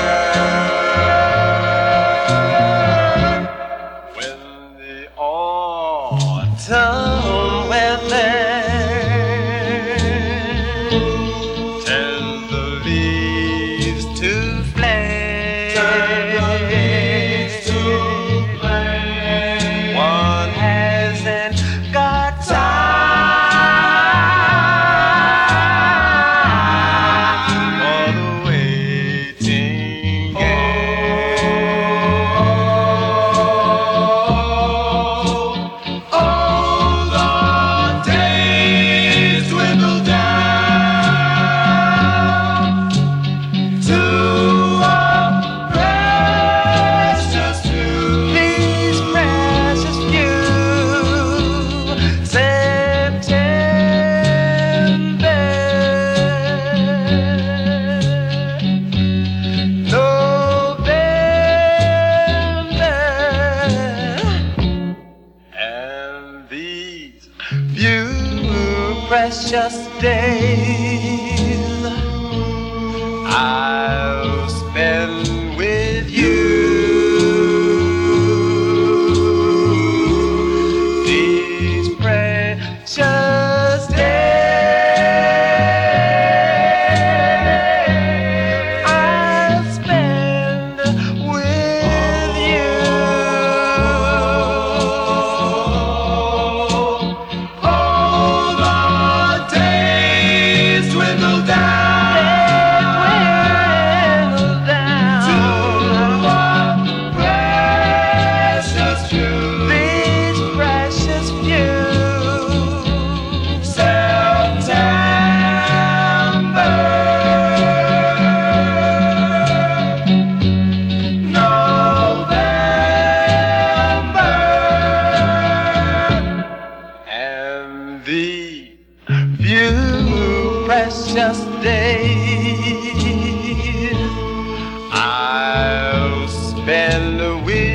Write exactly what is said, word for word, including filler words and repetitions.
When the autumn weather turns the leaves to flame, turn the leaves to flame. One hasn't got time for the waiting game. Oh, the days dwindle down to a precious few. These precious few. September, November, and these few precious days I'll spend with you. These precious days I'll spend with you. Oh, the days dwindle down, dwindle down to a precious few. These precious few. September, November, and the few precious days I'll spend with